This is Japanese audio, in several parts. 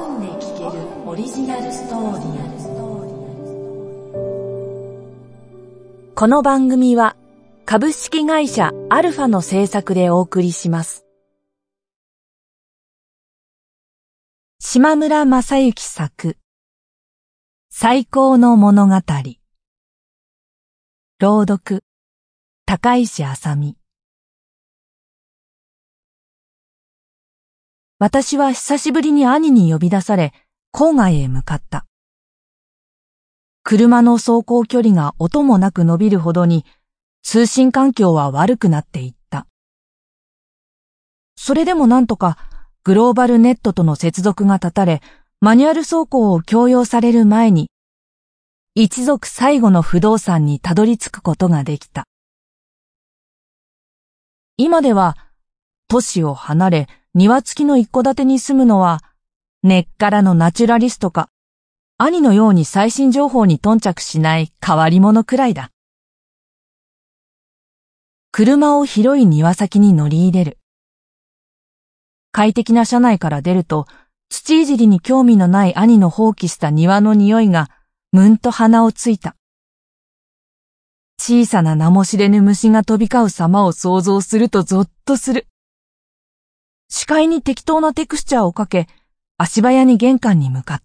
本で聞けるオリジナルストーリー。この番組は株式会社アルファの制作でお送りします。島村正幸作、最高の物語。朗読、高石あさみ。私は久しぶりに兄に呼び出され、郊外へ向かった。車の走行距離が音もなく伸びるほどに、通信環境は悪くなっていった。それでもなんとか、グローバルネットとの接続が断たれ、マニュアル走行を強要される前に、一族最後の不動産にたどり着くことができた。今では、都市を離れ、庭付きの一戸建てに住むのは、根っからのナチュラリストか、兄のように最新情報に頓着しない変わり者くらいだ。車を広い庭先に乗り入れる。快適な車内から出ると、土いじりに興味のない兄の放棄した庭の匂いが、むんと鼻をついた。小さな名も知れぬ虫が飛び交う様を想像するとゾッとする。視界に適当なテクスチャーをかけ、足早に玄関に向かった。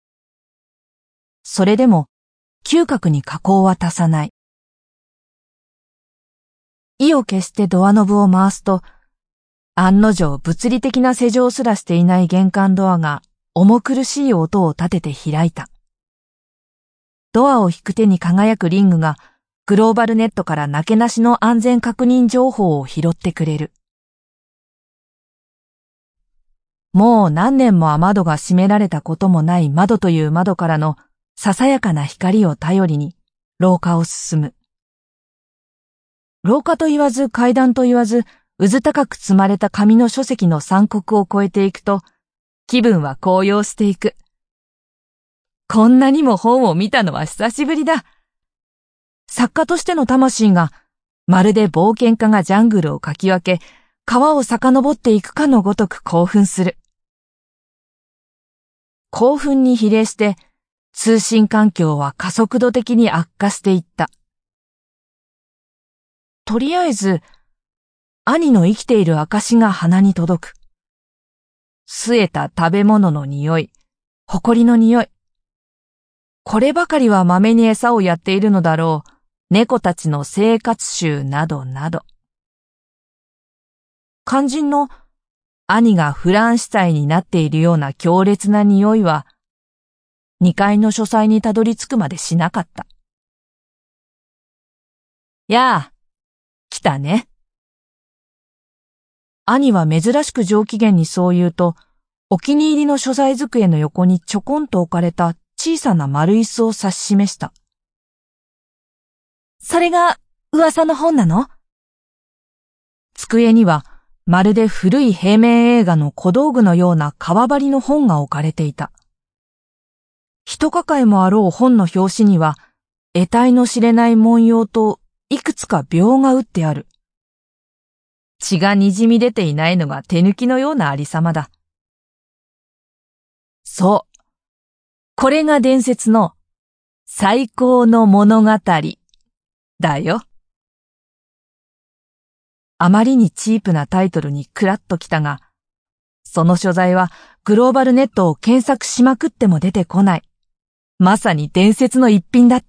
それでも、嗅覚に加工は足さない。意を消してドアノブを回すと、案の定物理的な施錠すらしていない玄関ドアが重苦しい音を立てて開いた。ドアを引く手に輝くリングがグローバルネットからなけなしの安全確認情報を拾ってくれる。もう何年も雨戸が閉められたこともない窓という窓からのささやかな光を頼りに廊下を進む。廊下と言わず階段と言わず、うず高く積まれた紙の書籍の山谷を越えていくと、気分は高揚していく。こんなにも本を見たのは久しぶりだ。作家としての魂が、まるで冒険家がジャングルをかき分け、川を遡っていくかのごとく興奮する。興奮に比例して、通信環境は加速度的に悪化していった。とりあえず、兄の生きている証が鼻に届く。据えた食べ物の匂い、埃の匂い。こればかりはまめに餌をやっているのだろう、猫たちの生活習などなど。肝心の兄がフランシュタインになっているような強烈な匂いは、2階の書斎にたどり着くまでしなかった。やあ、来たね。兄は珍しく上機嫌にそう言うと、お気に入りの書斎机の横にちょこんと置かれた小さな丸椅子を指し示した。それが噂の本なの？机にはまるで古い平面映画の小道具のような革張りの本が置かれていた。一抱えもあろう本の表紙には、得体の知れない文様といくつか描が打ってある。血が滲み出ていないのが手抜きのようなありさまだ。そう。これが伝説の最高の物語だよ。あまりにチープなタイトルにクラッときたが、その所在はグローバルネットを検索しまくっても出てこない。まさに伝説の一品だった。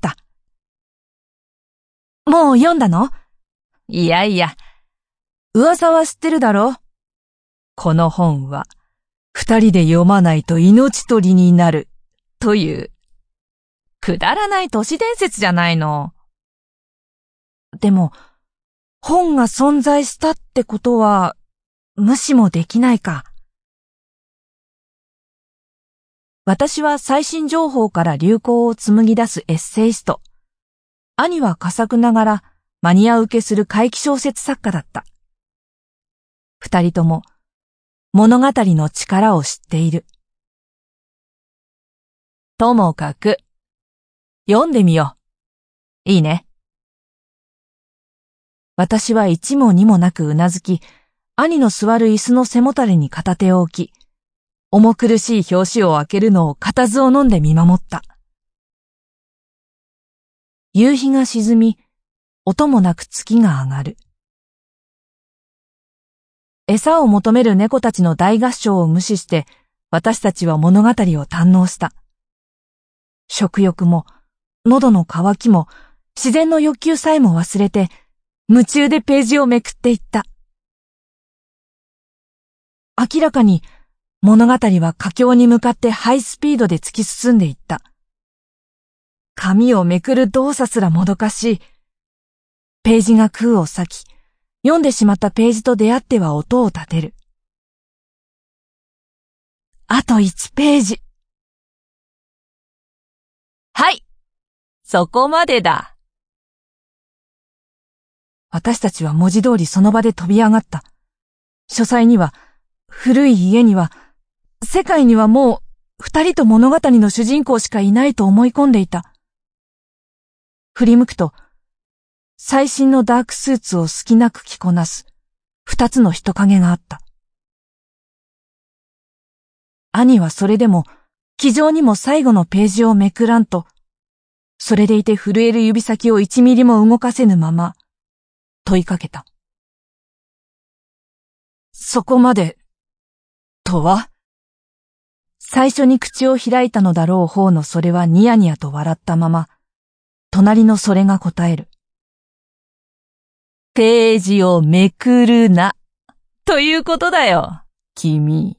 もう読んだの？いやいや。噂は知ってるだろ？この本は、2人で読まないと命取りになる、という、くだらない都市伝説じゃないの。でも、本が存在したってことは、無視もできないか。私は最新情報から流行を紡ぎ出すエッセイスト。兄は佳作ながら、マニア受けする怪奇小説作家だった。2人とも物語の力を知っている。ともかく、読んでみよう。いいね。私は一も二もなくうなずき、兄の座る椅子の背もたれに片手を置き、 重苦しい表紙を開けるのを固唾を飲んで見守った。夕日が沈み、音もなく月が上がる。餌を求める猫たちの大合唱を無視して、私たちは物語を堪能した。食欲も、喉の渇きも、自然の欲求さえも忘れて、夢中でページをめくっていった。明らかに、物語は佳境に向かってハイスピードで突き進んでいった。紙をめくる動作すらもどかしい。ページが空を裂き、読んでしまったページと出会っては音を立てる。あと1ページ。はい、そこまでだ。私たちは文字通りその場で飛び上がった。書斎には、古い家には、世界にはもう2人と物語の主人公しかいないと思い込んでいた。振り向くと、最新のダークスーツを隙なく着こなす2つの人影があった。兄はそれでも気丈にも最後のページをめくらんと、それでいて震える指先を1ミリも動かせぬまま問いかけた。そこまでとは？最初に口を開いたのだろう方のそれはニヤニヤと笑ったまま、隣のそれが答える。ページをめくるな、ということだよ、君。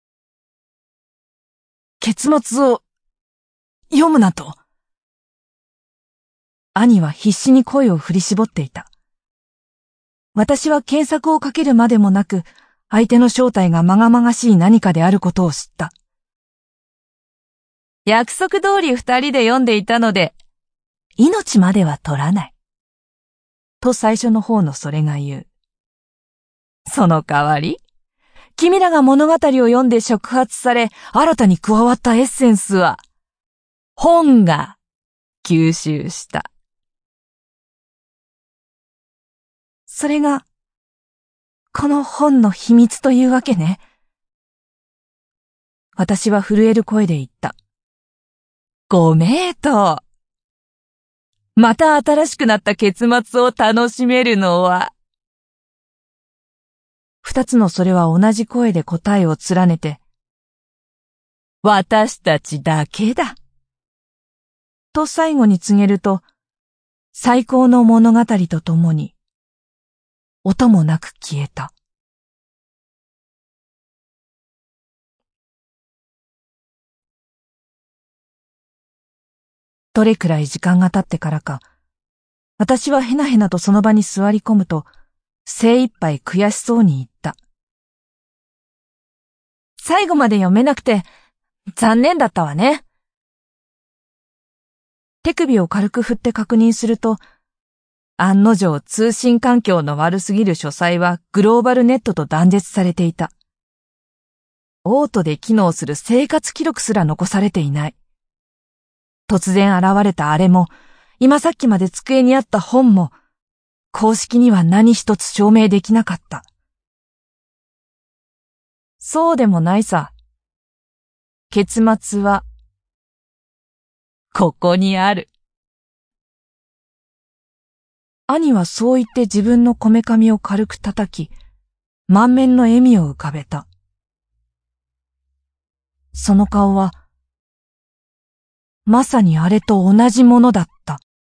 結末を読むなと。兄は必死に声を振り絞っていた。私は検索をかけるまでもなく、相手の正体がまがまがしい何かであることを知った。約束通り2人で読んでいたので、命までは取らない。と最初の方のそれが言う。その代わり、君らが物語を読んで触発され、新たに加わったエッセンスは、本が吸収した。それが、この本の秘密というわけね。私は震える声で言った。ご名答。また新しくなった結末を楽しめるのは。2つのそれは同じ声で答えを連ねて、私たちだけだ。と最後に告げると、最高の物語とともに、音もなく消えた。どれくらい時間が経ってからか、私はへなへなとその場に座り込むと、精一杯悔しそうに言った。最後まで読めなくて、残念だったわね。手首を軽く振って確認すると、案の定通信環境の悪すぎる書斎はグローバルネットと断絶されていた。オートで機能する生活記録すら残されていない。突然現れたあれも、今さっきまで机にあった本も、公式には何一つ証明できなかった。そうでもないさ。結末は、ここにある。兄はそう言って自分のこめかみを軽く叩き、満面の笑みを浮かべた。その顔は、まさにあれと同じものだった。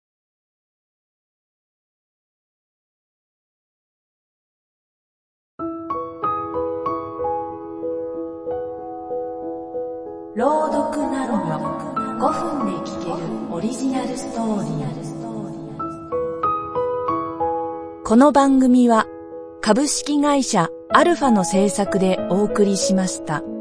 朗読なのよ。5分で聞けるオリジナルストーリー。この番組は株式会社アルファの制作でお送りしました。